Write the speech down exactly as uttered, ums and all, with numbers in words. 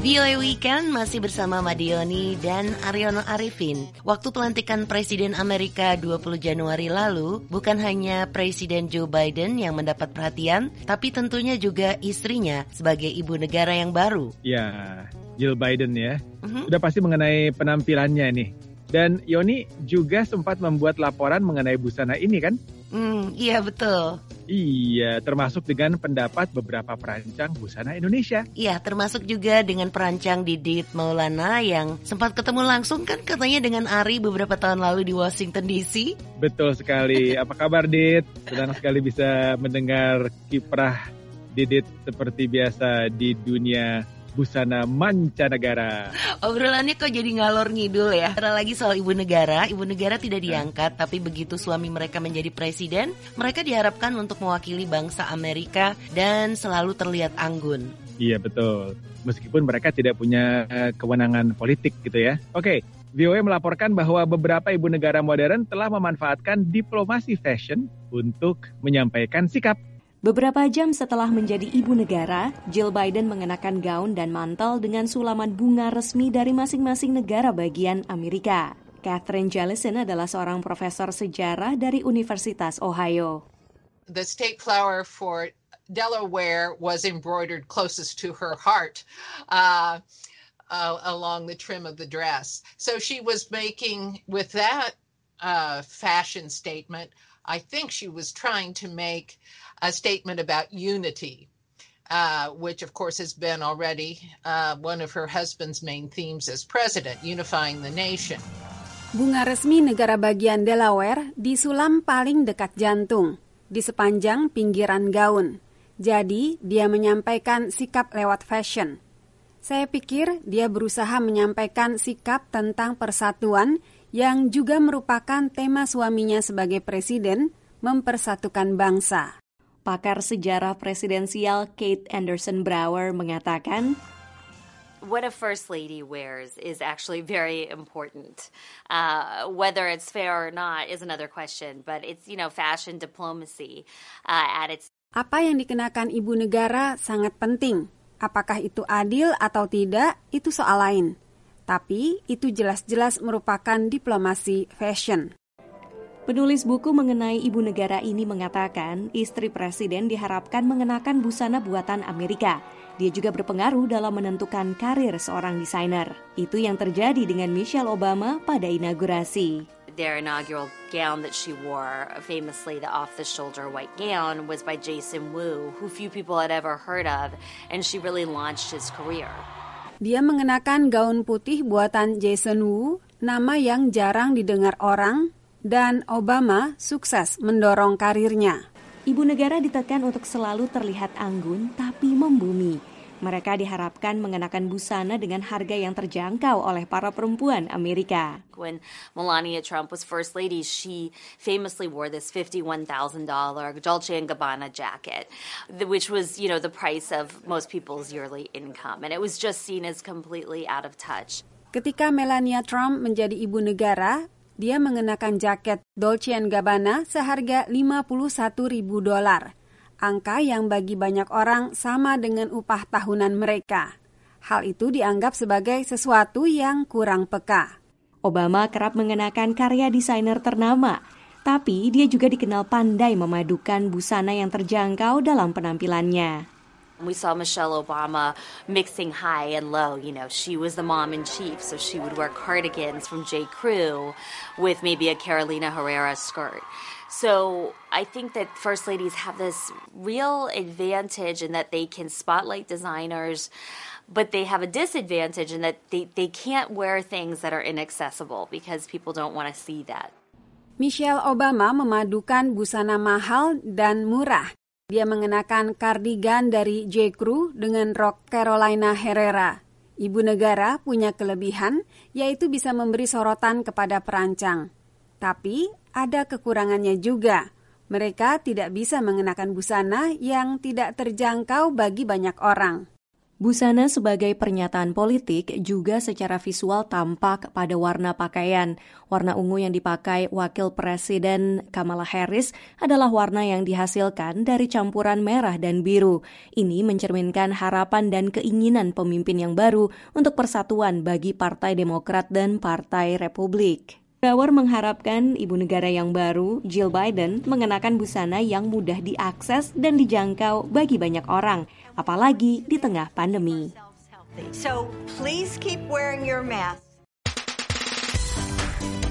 V O A Weekend masih bersama Madioni dan Aryono Arifin. Waktu pelantikan Presiden Amerika dua puluh Januari lalu, bukan hanya Presiden Joe Biden yang mendapat perhatian, tapi tentunya juga istrinya sebagai ibu negara yang baru. Ya, Jill Biden ya. Uh-huh. Sudah pasti mengenai penampilannya nih. Dan Yoni juga sempat membuat laporan mengenai busana ini kan? Hmm, iya betul. Iya, termasuk dengan pendapat beberapa perancang busana Indonesia. Iya, termasuk juga dengan perancang Didit Maulana yang sempat ketemu langsung kan katanya dengan Ari beberapa tahun lalu di Washington D C. Betul sekali. Apa kabar, Dit? Senang sekali bisa mendengar kiprah Didit seperti biasa di dunia busana mancanegara. Obrolannya kok jadi ngalor ngidul ya. Karena lagi soal ibu negara, ibu negara tidak diangkat, tapi begitu suami mereka menjadi presiden, mereka diharapkan untuk mewakili bangsa Amerika dan selalu terlihat anggun. Iya betul. Meskipun mereka tidak punya kewenangan politik gitu ya. Oke, V O A melaporkan bahwa beberapa ibu negara modern telah memanfaatkan diplomasi fashion untuk menyampaikan sikap. Beberapa jam setelah menjadi ibu negara, Jill Biden mengenakan gaun dan mantel dengan sulaman bunga resmi dari masing-masing negara bagian Amerika. Catherine Jellison adalah seorang profesor sejarah dari Universitas Ohio. The state flower for Delaware was embroidered closest to her heart uh, uh, along the trim of the dress. So she was making, with that uh, fashion statement, I think she was trying to make a statement about unity, uh, which of course has been already uh, one of her husband's main themes as president, unifying the nation. Bunga resmi negara bagian Delaware disulam paling dekat jantung, di sepanjang pinggiran gaun. Jadi, dia menyampaikan sikap lewat fashion. Saya pikir dia berusaha menyampaikan sikap tentang persatuan yang juga merupakan tema suaminya sebagai presiden, mempersatukan bangsa. Pakar sejarah presidensial Kate Anderson Brower mengatakan, what a first lady wears is actually very important. Uh, whether it's fair or not is another question, but it's, you know, fashion diplomacy uh, at its. Apa yang dikenakan ibu negara sangat penting. Apakah itu adil atau tidak, itu soal lain. Tapi itu jelas-jelas merupakan diplomasi fashion. Penulis buku mengenai ibu negara ini mengatakan istri presiden diharapkan mengenakan busana buatan Amerika. Dia juga berpengaruh dalam menentukan karir seorang desainer. Itu yang terjadi dengan Michelle Obama pada inaugurasi. Their inaugural gown that she wore, famously the off-the-shoulder white gown, was by Jason Wu, who few people had ever heard of, and she really launched his career. Dia mengenakan gaun putih buatan Jason Wu, nama yang jarang didengar orang, dan Obama sukses mendorong karirnya. Ibu negara ditekan untuk selalu terlihat anggun tapi membumi. Mereka diharapkan mengenakan busana dengan harga yang terjangkau oleh para perempuan Amerika. When Melania Trump was first lady, she famously wore this fifty-one thousand dollars Dolce and Gabbana jacket, which was, you know, the price of most people's yearly income. And it was just seen as completely out of touch. Ketika Melania Trump menjadi ibu negara, dia mengenakan jaket Dolce and Gabbana seharga lima puluh satu ribu dolar. Angka yang bagi banyak orang sama dengan upah tahunan mereka. Hal itu dianggap sebagai sesuatu yang kurang peka. Obama kerap mengenakan karya desainer ternama, tapi dia juga dikenal pandai memadukan busana yang terjangkau dalam penampilannya. We saw Michelle Obama mixing high and low. You know, she was the mom-in-chief, so she would wear cardigans from J. Crew with maybe a Carolina Herrera skirt. So I think that first ladies have this real advantage in that they can spotlight designers, but they have a disadvantage in that they, they can't wear things that are inaccessible because people don't want to see that. Michelle Obama memadukan busana mahal dan murah. Dia mengenakan kardigan dari J. Crew dengan rok Carolina Herrera. Ibu negara punya kelebihan, yaitu bisa memberi sorotan kepada perancang. Tapi ada kekurangannya juga. Mereka tidak bisa mengenakan busana yang tidak terjangkau bagi banyak orang. Busana sebagai pernyataan politik juga secara visual tampak pada warna pakaian. Warna ungu yang dipakai Wakil Presiden Kamala Harris adalah warna yang dihasilkan dari campuran merah dan biru. Ini mencerminkan harapan dan keinginan pemimpin yang baru untuk persatuan bagi Partai Demokrat dan Partai Republik. Bauer mengharapkan ibu negara yang baru, Jill Biden, mengenakan busana yang mudah diakses dan dijangkau bagi banyak orang, apalagi di tengah pandemi. So please keep wearing your mask.